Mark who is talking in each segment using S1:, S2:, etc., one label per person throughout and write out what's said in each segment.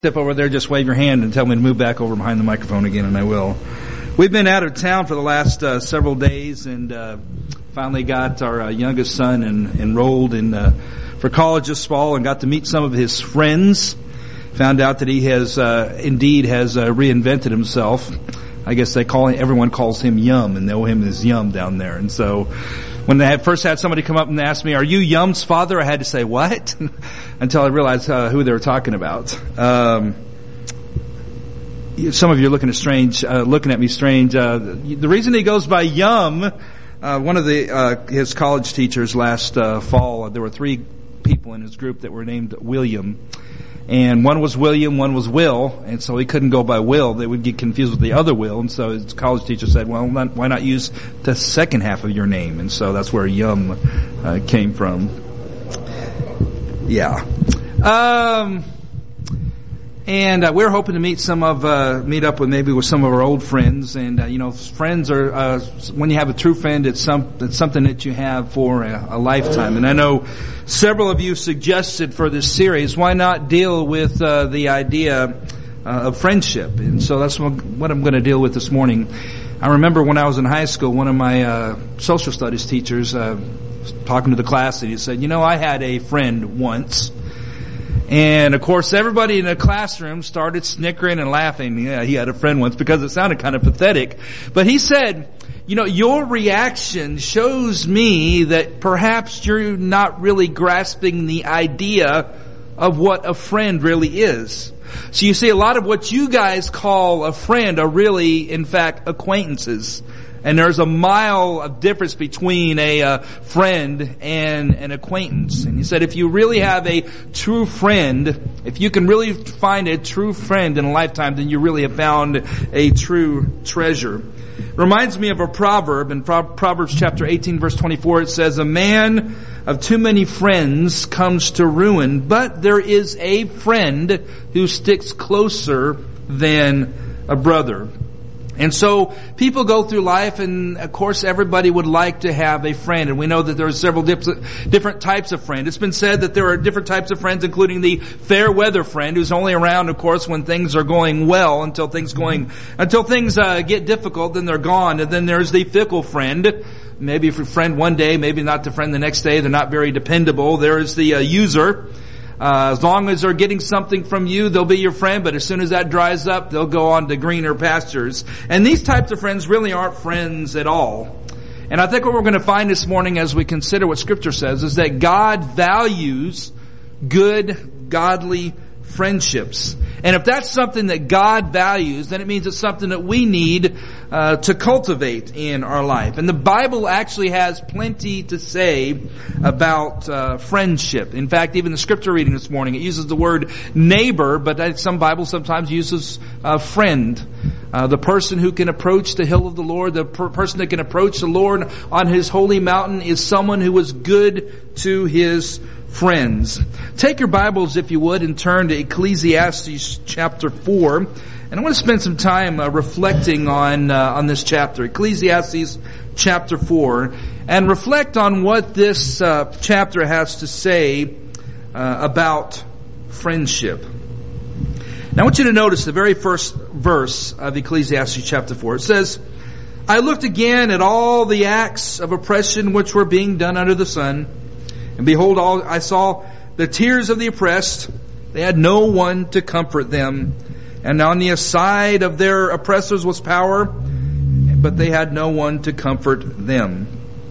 S1: Step over there, just wave your hand and tell me to move back over behind the microphone again, and I will. We've been out of town for the last several days, and finally got our youngest son enrolled for college this fall, and got to meet some of his friends. Found out that he has indeed reinvented himself. I guess everyone calls him Yum, and know him as Yum down there. And so, when they first had somebody come up and ask me, "Are you Yum's father?" I had to say, "What?" until I realized who they were talking about. Some of you are looking at me strange. The reason he goes by Yum, one of his college teachers last fall, there were 3 people in his group that were named William. And one was William, one was Will, and so he couldn't go by Will. They would get confused with the other Will, and so his college teacher said, well, why not use the second half of your name? And so that's where Yum came from. Yeah. And we were hoping to meet up with some of our old friends. And friends are when you have a true friend, it's something that you have for a lifetime. And I know several of you suggested for this series, why not deal with the idea of friendship? And so that's what I'm going to deal with this morning. I remember when I was in high school, one of my social studies teachers talking to the class, and he said, I had a friend once. And, of course, everybody in the classroom started snickering and laughing. Yeah, he had a friend once, because it sounded kind of pathetic. But he said, your reaction shows me that perhaps you're not really grasping the idea of what a friend really is. So you see, a lot of what you guys call a friend are really, in fact, acquaintances. And there's a mile of difference between a friend and an acquaintance. And he said, if you really have a true friend, if you can really find a true friend in a lifetime, then you really have found a true treasure. Reminds me of a proverb. In Proverbs chapter 18, verse 24, it says, a man of too many friends comes to ruin, but there is a friend who sticks closer than a brother. And so people go through life, and of course everybody would like to have a friend. And we know that there are several different types of friend. It's been said that there are different types of friends, including the fair weather friend, who's only around, of course, when things are going well, until things get difficult, then they're gone. And then there's the fickle friend. Maybe a friend one day, maybe not the friend the next day. They're not very dependable. There is the user. As long as they're getting something from you, they'll be your friend, but as soon as that dries up, they'll go on to greener pastures. And these types of friends really aren't friends at all. And I think what we're going to find this morning as we consider what Scripture says is that God values good, godly friendships. And if that's something that God values, then it means it's something that we need to cultivate in our life. And the Bible actually has plenty to say about friendship. In fact, even the scripture reading this morning, it uses the word neighbor, but some Bible sometimes uses friend. The person who can approach the hill of the Lord, the person that can approach the Lord on His holy mountain, is someone who is good to his friends. Take your Bibles, if you would, and turn to Ecclesiastes chapter 4. And I want to spend some time reflecting on this chapter, Ecclesiastes chapter 4, and reflect on what this chapter has to say about friendship. Now I want you to notice the very first verse of Ecclesiastes chapter 4. It says, I looked again at all the acts of oppression which were being done under the sun, and behold, I saw the tears of the oppressed. They had no one to comfort them. And on the side of their oppressors was power, but they had no one to comfort them.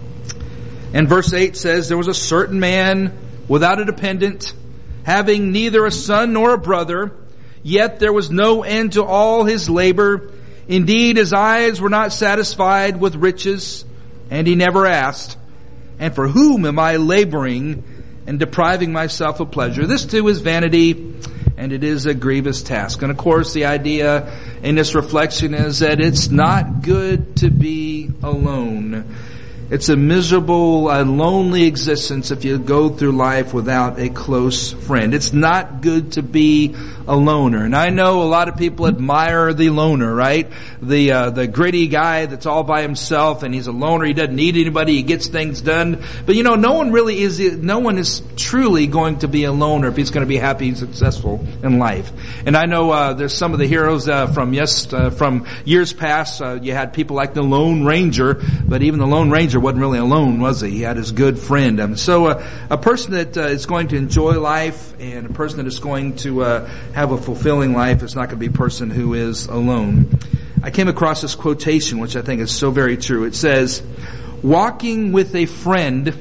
S1: And verse 8 says, there was a certain man without a dependent, having neither a son nor a brother, yet there was no end to all his labor. Indeed, his eyes were not satisfied with riches, and he never asked, and for whom am I laboring and depriving myself of pleasure? This too is vanity, and it is a grievous task. And of course, the idea in this reflection is that it's not good to be alone. It's a miserable, lonely existence if you go through life without a close friend. It's not good to be a loner. And I know a lot of people admire the loner, right? The gritty guy that's all by himself and he's a loner. He doesn't need anybody. He gets things done. But no one is truly going to be a loner if he's going to be happy and successful in life. And I know, there's some of the heroes, from years past. You had people like the Lone Ranger, but even the Lone Ranger wasn't really alone, was he? He had his good friend. So a person that is going to enjoy life and a person that is going to have a fulfilling life is not going to be a person who is alone. I came across this quotation, which I think is so very true. It says, "Walking with a friend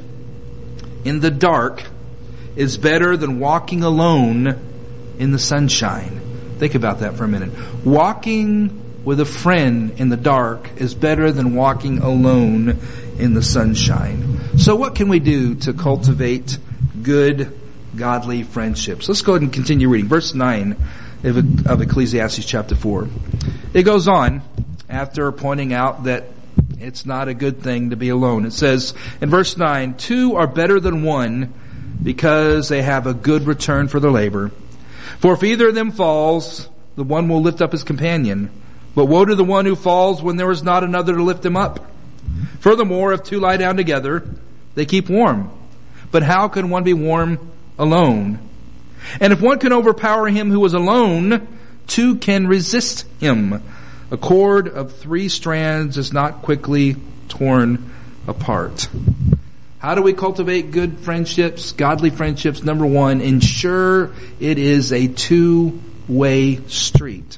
S1: in the dark is better than walking alone in the sunshine." Think about that for a minute. Walking with a friend in the dark is better than walking alone in the sunshine. So what can we do to cultivate good, godly friendships? Let's go ahead and continue reading. Verse 9 of Ecclesiastes chapter 4. It goes on after pointing out that it's not a good thing to be alone. It says in verse 9, "Two are better than one because they have a good return for their labor. For if either of them falls, the one will lift up his companion. But woe to the one who falls when there is not another to lift him up. Furthermore, if two lie down together, they keep warm. But how can one be warm alone? And if one can overpower him who is alone, two can resist him. A cord of 3 strands is not quickly torn apart." How do we cultivate good friendships, godly friendships? Number 1, ensure it is a two-way street.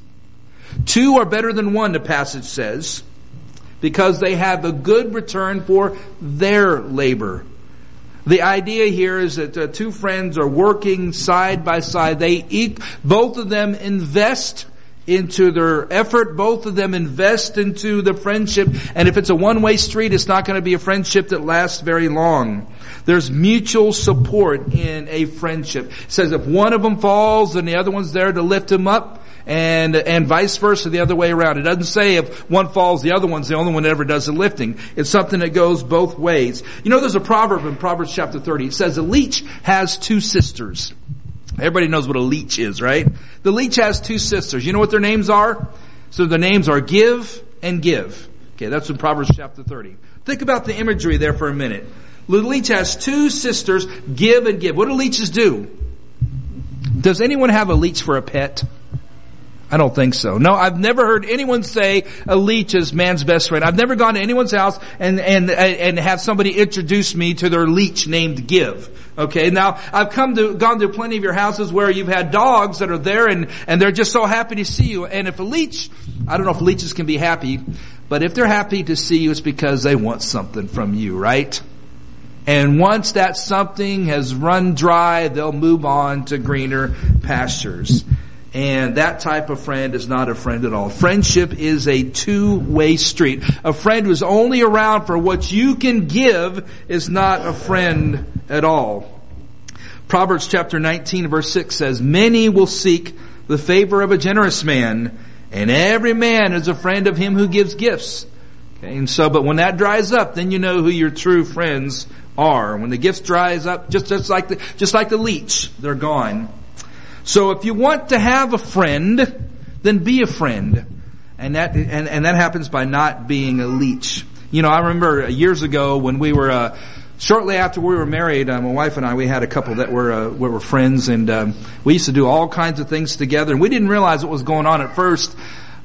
S1: 2 are better than 1, the passage says, because they have a good return for their labor. The idea here is that 2 friends are working side by side. Both of them invest into their effort. Both of them invest into the friendship. And if it's a one-way street, it's not going to be a friendship that lasts very long. There's mutual support in a friendship. It says if one of them falls, then the other one's there to lift him up. And vice versa, the other way around. It doesn't say if one falls, the other one's the only one that ever does the lifting. It's something that goes both ways. There's a proverb in Proverbs chapter 30. It says a leech has 2 sisters. Everybody knows what a leech is, right? The leech has 2 sisters. You know what their names are? So their names are Give and Give. Okay, that's in Proverbs chapter 30. Think about the imagery there for a minute. The leech has 2 sisters, Give and Give. What do leeches do? Does anyone have a leech for a pet? I don't think so. No, I've never heard anyone say a leech is man's best friend. I've never gone to anyone's house and have somebody introduce me to their leech named Give. Okay, now I've gone to plenty of your houses where you've had dogs that are there and they're just so happy to see you. And if a leech, I don't know if leeches can be happy, but if they're happy to see you, it's because they want something from you, right? And once that something has run dry, they'll move on to greener pastures. And that type of friend is not a friend at all. Friendship is a two-way street. A friend who's only around for what you can give is not a friend at all. Proverbs chapter 19 verse 6 says, "Many will seek the favor of a generous man, and every man is a friend of him who gives gifts." Okay, and so, but when that dries up, then you know who your true friends are. When the gifts dries up, just like the leech, they're gone. So if you want to have a friend, then be a friend. And that happens by not being a leech. I remember years ago when we were, shortly after we were married, my wife and I, we had a couple that were friends, and we used to do all kinds of things together, and we didn't realize what was going on at first.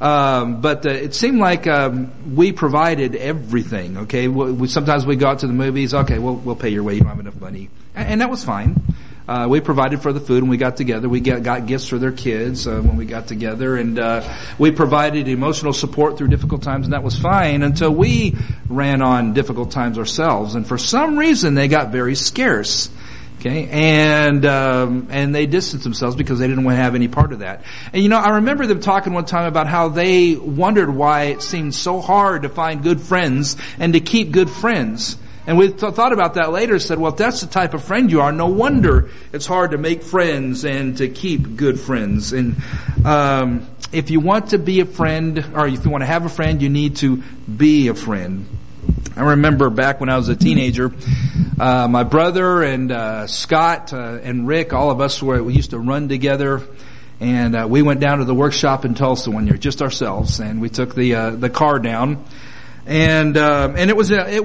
S1: But it seemed like we provided everything. Okay, sometimes we go out to the movies. Okay, we'll pay your way. You don't have enough money, and that was fine. We provided for the food when we got together. We got gifts for their kids when we got together, and we provided emotional support through difficult times, and that was fine until we ran on difficult times ourselves. And for some reason, they got very scarce. Okay, and they distanced themselves because they didn't want to have any part of that. And I remember them talking one time about how they wondered why it seemed so hard to find good friends and to keep good friends. And we thought about that later, said, well, if that's the type of friend you are, no wonder it's hard to make friends and to keep good friends. And if you want to be a friend, or if you want to have a friend, you need to be a friend. I remember back when I was a teenager, my brother and Scott and Rick, all of us we used to run together. And we went down to the workshop in Tulsa one year, just ourselves, and we took the car down. And it was a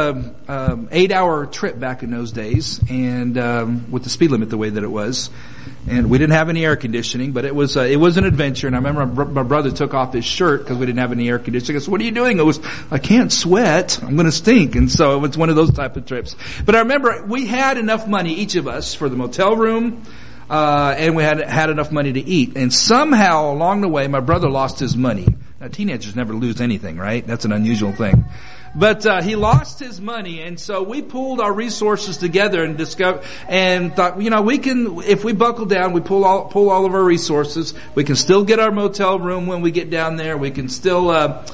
S1: 8-hour trip back in those days, and with the speed limit the way that it was. And we didn't have any air conditioning, but it was an adventure. And I remember my brother took off his shirt because we didn't have any air conditioning. I said, "What are you doing?" It was, "I can't sweat. I'm going to stink." And so it was one of those type of trips. But I remember we had enough money, each of us, for the motel room, and we had enough money to eat. And somehow along the way, my brother lost his money. Now, teenagers never lose anything, right? That's an unusual thing. But he lost his money, and so we pooled our resources together and thought, we can, if we buckle down, we pull all of our resources, we can still get our motel room when we get down there. We can still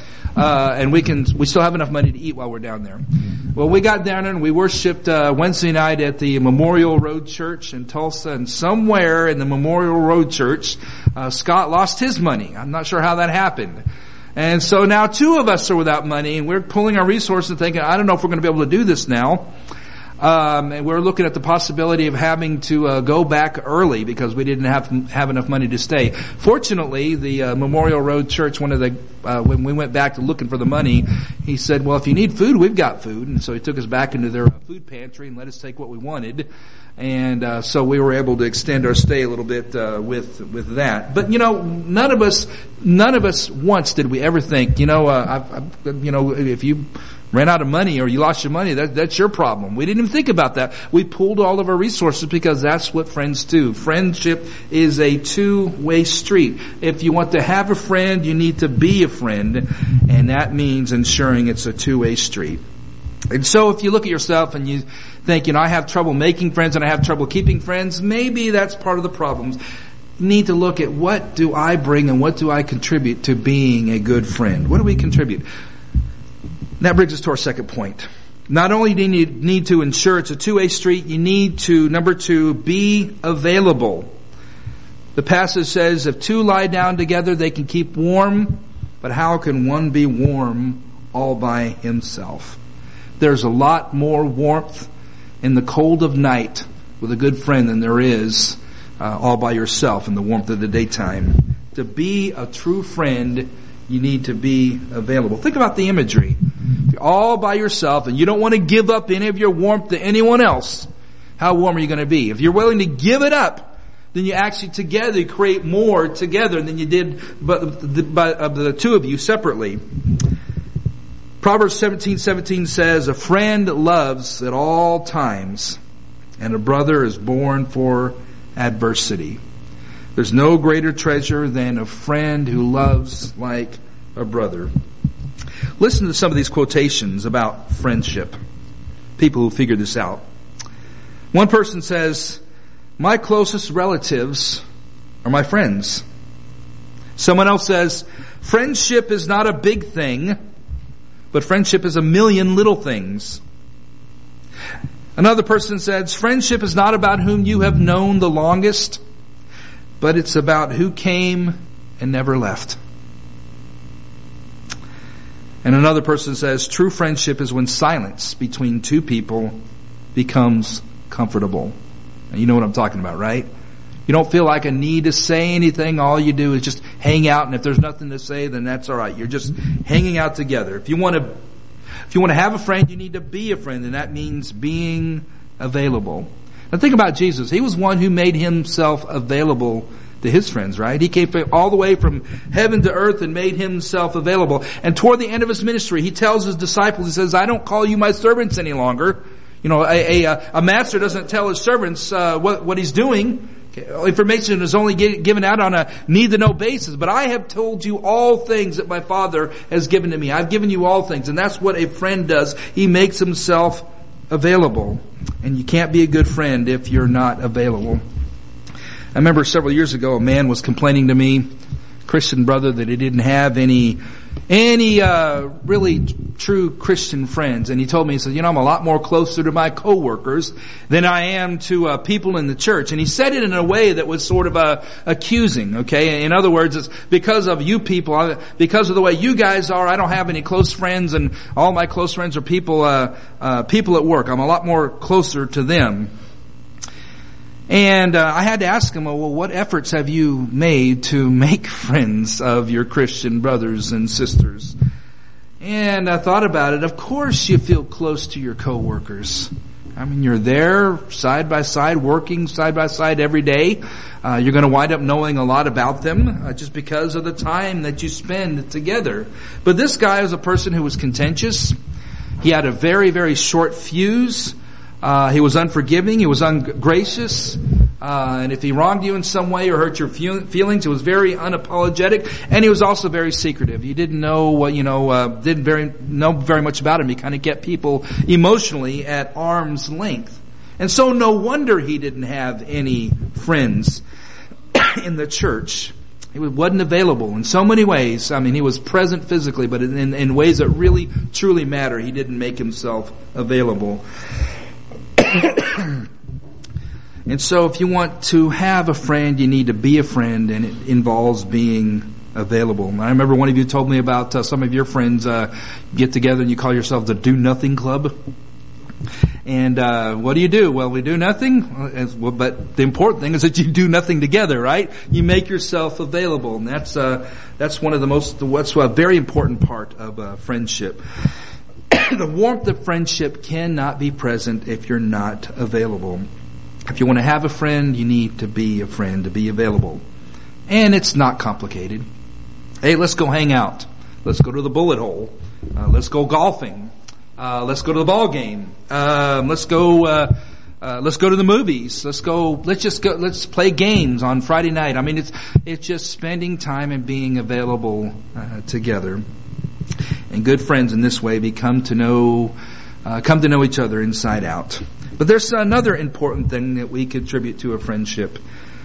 S1: we still have enough money to eat while we're down there. Well, we got down there and we worshiped Wednesday night at the Memorial Road Church in Tulsa, and somewhere in the Memorial Road Church, Scott lost his money. I'm not sure how that happened. And so now 2 of us are without money, and we're pulling our resources and thinking, I don't know if we're going to be able to do this now. And we're looking at the possibility of having to go back early because we didn't have enough money to stay. Fortunately, the Memorial Road Church, when we went back to looking for the money, he said, "Well, if you need food, we've got food." And so he took us back into their food pantry and let us take what we wanted. And so we were able to extend our stay a little bit with that. But none of us once did we ever think, if you ran out of money or you lost your money, that's your problem. We didn't even think about that. We pooled all of our resources because that's what friends do. Friendship is a two-way street. If you want to have a friend, you need to be a friend, and that means ensuring it's a two-way street. And so if you look at yourself and you think, I have trouble making friends and I have trouble keeping friends, maybe that's part of the problem. You need to look at what do I bring and what do I contribute to being a good friend. What do we contribute? That brings us to our second point. Not only do you need to ensure it's a two-way street, you need to, number 2, be available. The passage says, if 2 lie down together, they can keep warm, but how can one be warm all by himself? There's a lot more warmth in the cold of night with a good friend than there is all by yourself in the warmth of the daytime. To be a true friend, you need to be available. Think about the imagery. If you're all by yourself and you don't want to give up any of your warmth to anyone else, how warm are you going to be? If you're willing to give it up, then you actually together create more together than you did by the 2 of you separately. Proverbs 17:17 says, a friend loves at all times, and a brother is born for adversity. There's no greater treasure than a friend who loves like a brother. Listen to some of these quotations about friendship. People who figure this out. One person says, my closest relatives are my friends. Someone else says, friendship is not a big thing, but friendship is a million little things. Another person says, friendship is not about whom you have known the longest, but it's about who came and never left. And another person says, true friendship is when silence between 2 people becomes comfortable. And you know what I'm talking about, right? You don't feel like a need to say anything. All you do is just hang out, and if there's nothing to say, then that's all right. You're just hanging out together. If you want to have a friend, you need to be a friend, and that means being available. Now think about Jesus. He was one who made himself available to his friends, right? He came all the way from heaven to earth and made himself available. And toward the end of his ministry, he tells his disciples, he says, I don't call you my servants any longer. A master doesn't tell his servants what he's doing. Information is only given out on a need-to-know basis. But I have told you all things that my Father has given to me. I've given you all things. And that's what a friend does. He makes himself available. And you can't be a good friend if you're not available. I remember several years ago a man was complaining to me, Christian brother, that he didn't have any really true Christian friends. And he told me, he said, I'm a lot more closer to my coworkers than I am to people in the church. And he said it in a way that was sort of accusing, okay? In other words, it's because of you people, because of the way you guys are, I don't have any close friends, and all my close friends are people at work. I'm a lot more closer to them. And I had to ask him, well, what efforts have you made to make friends of your Christian brothers and sisters? And I thought about it. Of course you feel close to your coworkers. I mean, you're there side by side, working side by side every day. You're going to wind up knowing a lot about them just because of the time that you spend together. But this guy was a person who was contentious. He had a very, very short fuse. He was unforgiving. He was ungracious. And if he wronged you in some way or hurt your feelings, it was very unapologetic. And he was also very secretive. You didn't know what, didn't know very much about him. He kind of kept people emotionally at arm's length. And so no wonder he didn't have any friends in the church. He wasn't available in so many ways. I mean, he was present physically, but in ways that really, truly matter, he didn't make himself available. And so if you want to have a friend, you need to be a friend, and it involves being available. And I remember one of you told me about some of your friends get together and you call yourself the Do Nothing Club. And what do? Well, we do nothing. But the important thing is that you do nothing together, right? You make yourself available, and that's one of what's a very important part of friendship. The warmth of friendship cannot be present if you're not available. If you want to have a friend, you need to be a friend, to be available. And it's not complicated. Hey, let's go hang out. Let's go to the bullet hole. Let's go golfing. Let's go to the ball game. Let's go to the movies. Let's play games on Friday night. I mean, it's just spending time and being available together. And good friends in this way come to know each other inside out. But there's another important thing that we contribute to a friendship.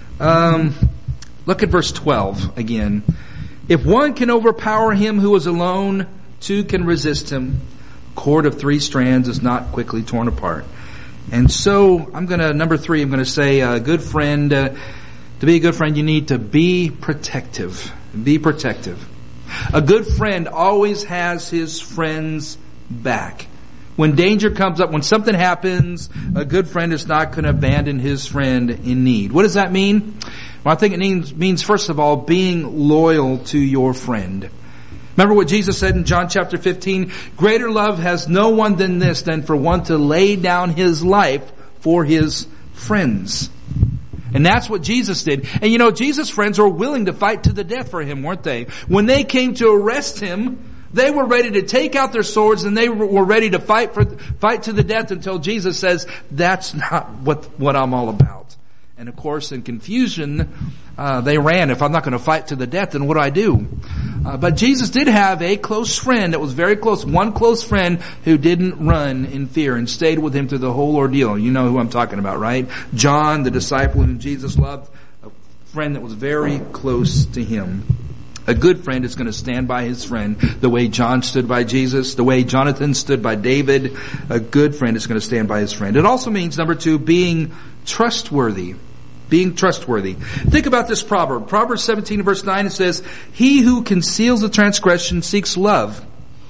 S1: Look at verse 12 again. If one can overpower him who is alone, two can resist him. A cord of 3 strands is not quickly torn apart. And so number 3, I'm going to say a good friend, to be a good friend, you need to be protective. Be protective. A good friend always has his friend's back. When danger comes up, when something happens, a good friend is not going to abandon his friend in need. What does that mean? Well, I think it means, first of all, being loyal to your friend. Remember what Jesus said in John chapter 15? Greater love has no one than this, than for one to lay down his life for his friends. And that's what Jesus did. And Jesus' friends were willing to fight to the death for him, weren't they? When they came to arrest him, they were ready to take out their swords and they were ready to fight to the death until Jesus says, that's not what I'm all about. And of course, in confusion, they ran. If I'm not going to fight to the death, then what do I do? But Jesus did have a close friend that was very close, one close friend who didn't run in fear and stayed with him through the whole ordeal. You know who I'm talking about, right? John, the disciple whom Jesus loved, a friend that was very close to him. A good friend is going to stand by his friend the way John stood by Jesus, the way Jonathan stood by David. A good friend is going to stand by his friend. It also means, number 2, being trustworthy. Being trustworthy. Think about this proverb. Proverbs 17 verse 9, it says, he who conceals a transgression seeks love,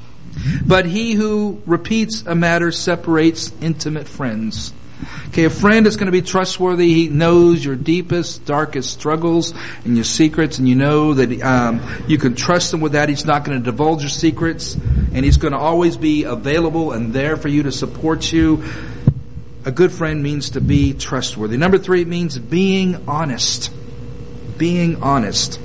S1: but he who repeats a matter separates intimate friends. Okay, a friend is going to be trustworthy. He knows your deepest, darkest struggles and your secrets, and you know that you can trust him with that. He's not going to divulge your secrets, and he's going to always be available and there for you to support you. A good friend means to be trustworthy. Number 3, it means being honest. Being honest.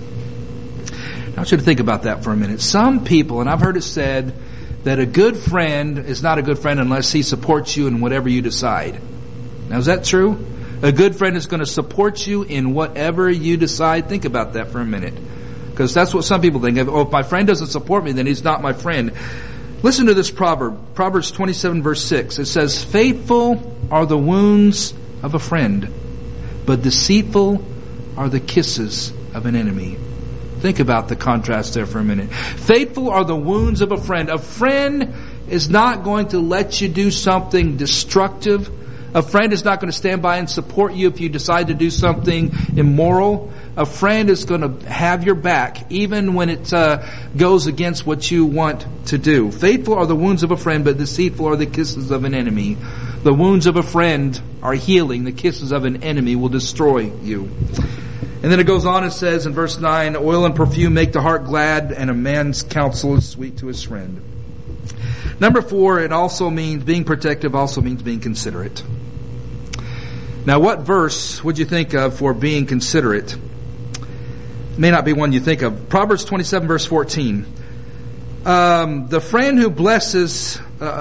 S1: I want you to think about that for a minute. Some people, and I've heard it said, that a good friend is not a good friend unless he supports you in whatever you decide. Now, is that true? A good friend is going to support you in whatever you decide. Think about that for a minute. Because that's what some people think. If my friend doesn't support me, then he's not my friend. Listen to this proverb. Proverbs 27 verse 6. It says, faithful are the wounds of a friend, but deceitful are the kisses of an enemy. Think about the contrast there for a minute. Faithful are the wounds of a friend. A friend is not going to let you do something destructive. A friend is not going to stand by and support you if you decide to do something immoral. A friend is going to have your back even when it goes against what you want to do. Faithful are the wounds of a friend, but deceitful are the kisses of an enemy. The wounds of a friend are healing. The kisses of an enemy will destroy you. And then it goes on and says in verse 9, oil and perfume make the heart glad, and a man's counsel is sweet to his friend. Number 4, it also means being protective, also means being considerate. Now, what verse would you think of for being considerate? It may not be one you think of. Proverbs 27 verse 14. The friend who blesses,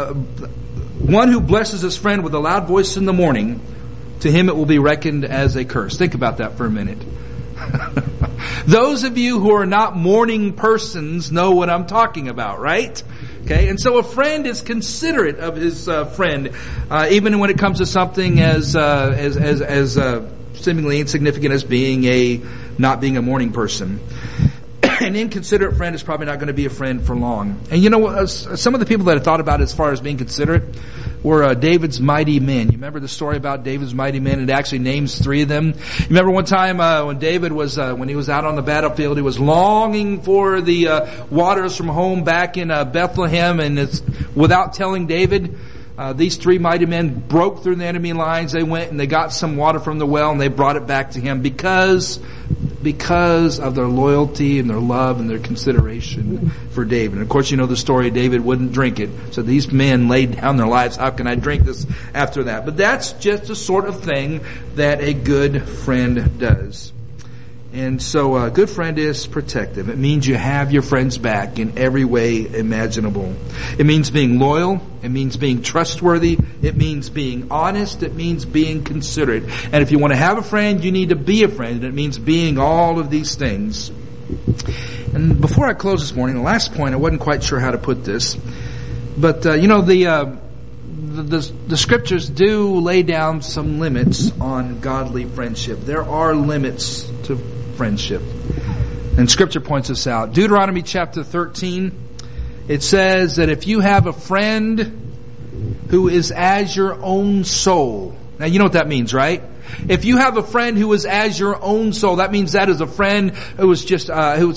S1: one who blesses his friend with a loud voice in the morning, to him it will be reckoned as a curse. Think about that for a minute. Those of you who are not morning persons know what I'm talking about, right? Okay, and so a friend is considerate of his friend, even when it comes to something as seemingly insignificant as not being a morning person. An inconsiderate friend is probably not going to be a friend for long. And you know what? Some of the people that I thought about as far as being considerate were David's mighty men. You remember the story about David's mighty men? It actually names 3 of them. You remember one time when David was, when he was out on the battlefield, he was longing for the waters from home back in Bethlehem, and it's without telling David. These 3 mighty men broke through the enemy lines. They went and they got some water from the well and they brought it back to him because of their loyalty and their love and their consideration for David. And of course, you know the story. David wouldn't drink it. So these men laid down their lives. How can I drink this after that? But that's just the sort of thing that a good friend does. And so a good friend is protective. It means you have your friends back in every way imaginable. It means being loyal. It means being trustworthy. It means being honest. It means being considerate. And if you want to have a friend, you need to be a friend. And it means being all of these things. And before I close this morning, the last point, I wasn't quite sure how to put this. But, the scriptures do lay down some limits on godly friendship. There are limits to friendship. And scripture points this out. Deuteronomy chapter 13, it says that if you have a friend who is as your own soul. Now you know what that means, right? If you have a friend who is as your own soul, that means that is a friend who is just,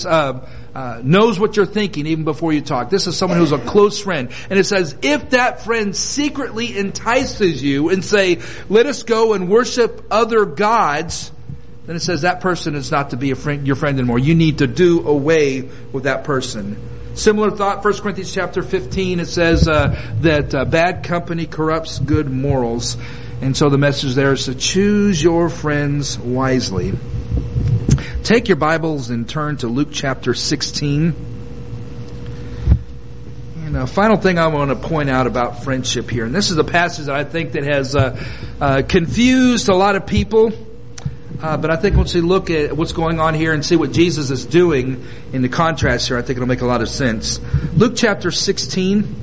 S1: knows what you're thinking even before you talk. This is someone who's a close friend. And it says, if that friend secretly entices you and say, let us go and worship other gods, then it says that person is not to be your friend anymore. You need to do away with that person. Similar thought, 1 Corinthians chapter 15, it says that bad company corrupts good morals. And so the message there is to choose your friends wisely. Take your Bibles and turn to Luke chapter 16. And a final thing I want to point out about friendship here. And this is a passage that I think that has confused a lot of people. But I think once we look at what's going on here and see what Jesus is doing in the contrast here, I think it'll make a lot of sense. Luke chapter 16.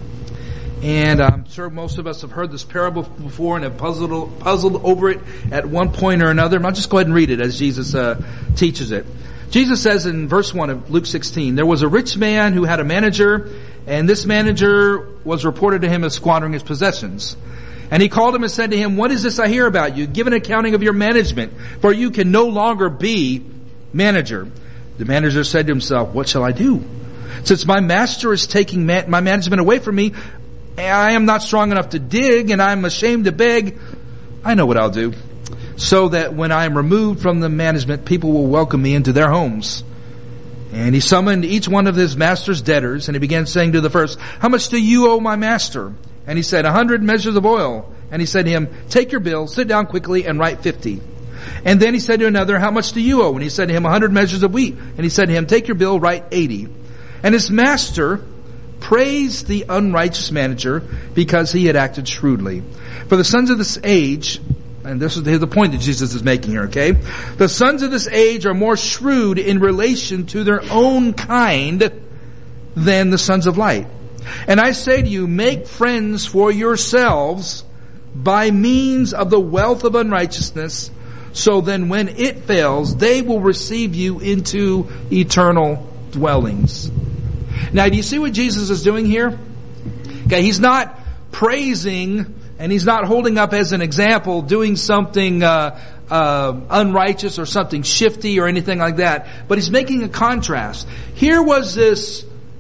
S1: And I'm sure most of us have heard this parable before and have puzzled over it at one point or another. I'll just go ahead and read it as Jesus teaches it. Jesus says in verse 1 of Luke 16, there was a rich man who had a manager, and this manager was reported to him as squandering his possessions. And he called him and said to him, what is this I hear about you? Give an accounting of your management, for you can no longer be manager. The manager said to himself, what shall I do? Since my master is taking my management away from me, I am not strong enough to dig, and I am ashamed to beg. I know what I'll do, so that when I am removed from the management, people will welcome me into their homes. And he summoned each one of his master's debtors, and he began saying to the first, how much do you owe my master? And he said, 100 measures of oil. And he said to him, take your bill, sit down quickly, and write 50. And then he said to another, how much do you owe? And he said to him, 100 measures of wheat. And he said to him, take your bill, write 80. And his master praised the unrighteous manager because he had acted shrewdly. For the sons of this age, and this is the point that Jesus is making here, okay? The sons of this age are more shrewd in relation to their own kind than the sons of light. And I say to you, make friends for yourselves by means of the wealth of unrighteousness, so then when it fails, they will receive you into eternal dwellings. Now, do you see what Jesus is doing here? Okay, he's not praising and he's not holding up as an example doing something unrighteous or something shifty or anything like that. But he's making a contrast. Here was this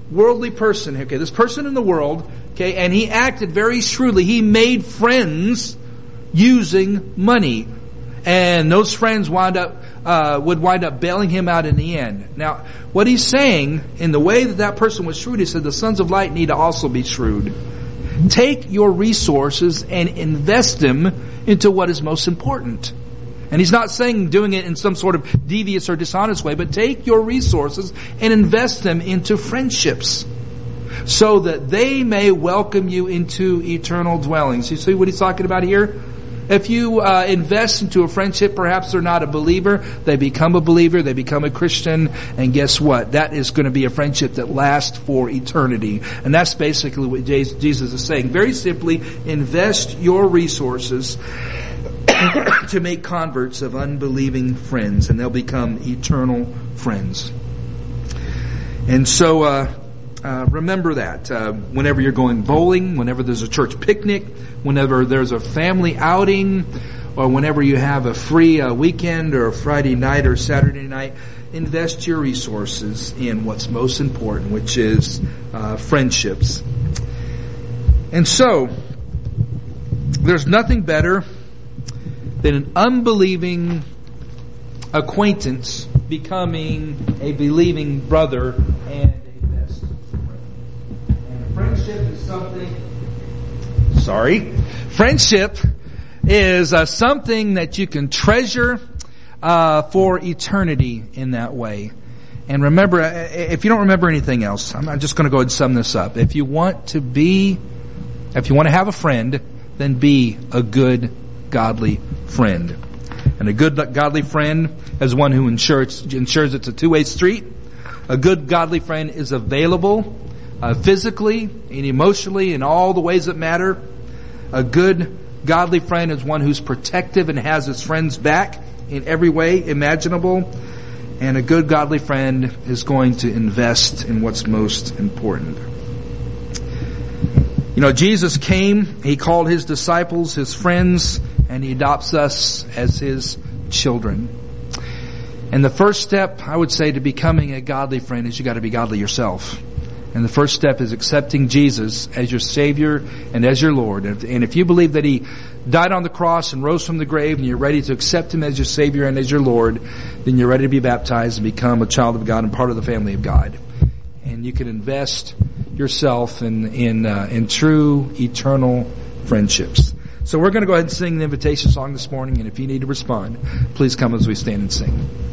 S1: worldly person, okay, this person in the world, okay, and he acted very shrewdly. He made friends using money. And those friends would wind up bailing him out in the end. Now, what he's saying, in the way that person was shrewd, he said the sons of light need to also be shrewd. Take your resources and invest them into what is most important. And he's not saying doing it in some sort of devious or dishonest way, but take your resources and invest them into friendships so that they may welcome you into eternal dwellings. You see what he's talking about here? If you invest into a friendship, perhaps they're not a believer, they become a believer, they become a Christian, and guess what? That is going to be a friendship that lasts for eternity. And that's basically what Jesus is saying. Very simply, invest your resources to make converts of unbelieving friends, and they'll become eternal friends. And so, remember that whenever you're going bowling, whenever there's a church picnic, whenever there's a family outing, or whenever you have a free weekend or a Friday night or Saturday night, invest your resources in what's most important, which is friendships. And so, there's nothing better than an unbelieving acquaintance becoming a believing brother and friendship is something that you can treasure for eternity in that way. And remember, if you don't remember anything else, I'm just going to go ahead and sum this up. If you want to have a friend, then be a good, godly friend. And a good, godly friend is one who ensures it's a two-way street. A good, godly friend is available physically and emotionally in all the ways that matter. A good, godly friend is one who's protective and has his friends back in every way imaginable. And a good, godly friend is going to invest in what's most important. You know, Jesus came, He called His disciples His friends, and He adopts us as His children. And the first step, I would say, to becoming a godly friend is you got to be godly yourself. And the first step is accepting Jesus as your Savior and as your Lord. And if you believe that He died on the cross and rose from the grave and you're ready to accept Him as your Savior and as your Lord, then you're ready to be baptized and become a child of God and part of the family of God. And you can invest yourself in true, eternal friendships. So we're going to go ahead and sing the invitation song this morning. And if you need to respond, please come as we stand and sing.